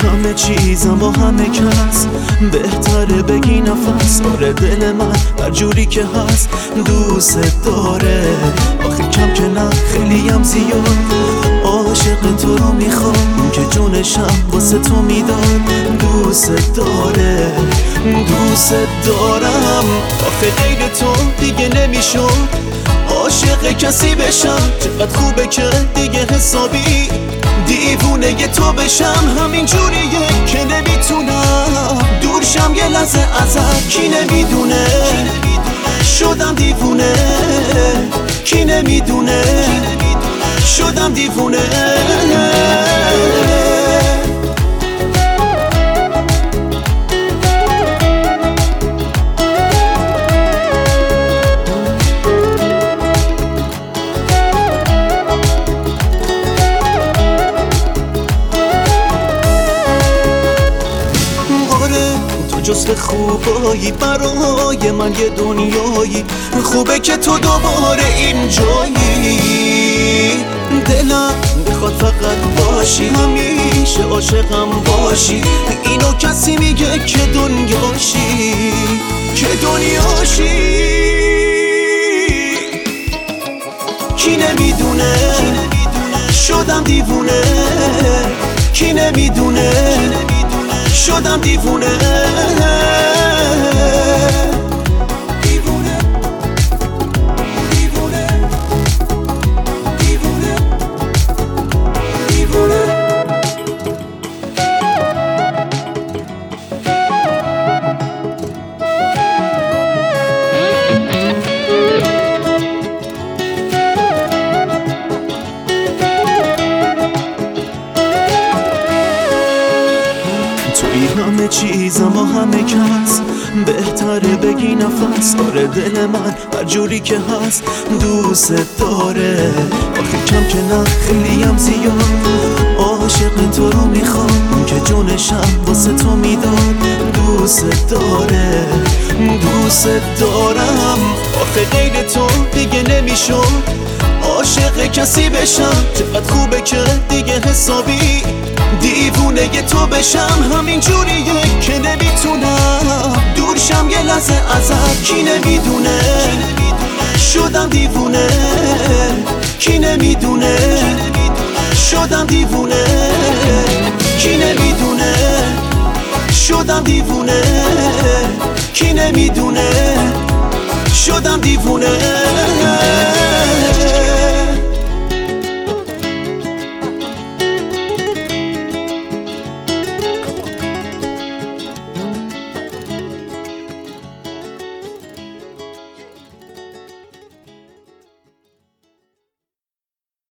همه چیزم با همه کس بهتره بگی نفس. آره دل من هر جوری که هست دوست داره. آخه کم که نه خیلیم زیاد عاشق تو رو میخوام که جونشم واسه تو میداد. دوست داره دوست دارم. آخه غیر تو دیگه نمیشد عاشق کسی بشم. چقدر خوبه که دیگه حسابی دیوونه تو بشم. همین جوریه که نمیتونم دورشم یه لحظه ازت. کی نمیدونه شدم دیوونه، کی نمیدونه شدم دیوونه. جزو خوبایی برای من یه دنیایی. خوبه که تو دوباره اینجایی. دلم میخواد فقط باشی، همیشه عاشقم باشی. اینو کسی میگه که دنیاشی، که دنیاشی. کی نمیدونه شدم دیوونه، کی نمیدونه شدم دیوونه. دیوونه دیوونه دیوونه دیوونه. همه چیزم با همه کس بهتره بگی نفس. آره دل من هر جوری که هست دوست داره. آخه کم که نه خیلیم زیاد عاشق تو رو میخوام که جونشم واسه تو میداد. دوست داره دوست دارم. آخه غیر تو دیگه نمیشد عاشق کسی بشم. چقدر خوبه که دیگه حسابی دیوونه تو بشم. همین جوریه که نمیتونم دورشم یه لحظه ازت. کی نمیدونه شدم دیوونه، کی نمیدونه شدم دیوونه، کی نمیدونه شدم دیوونه، کی نمیدونه شدم دیوونه.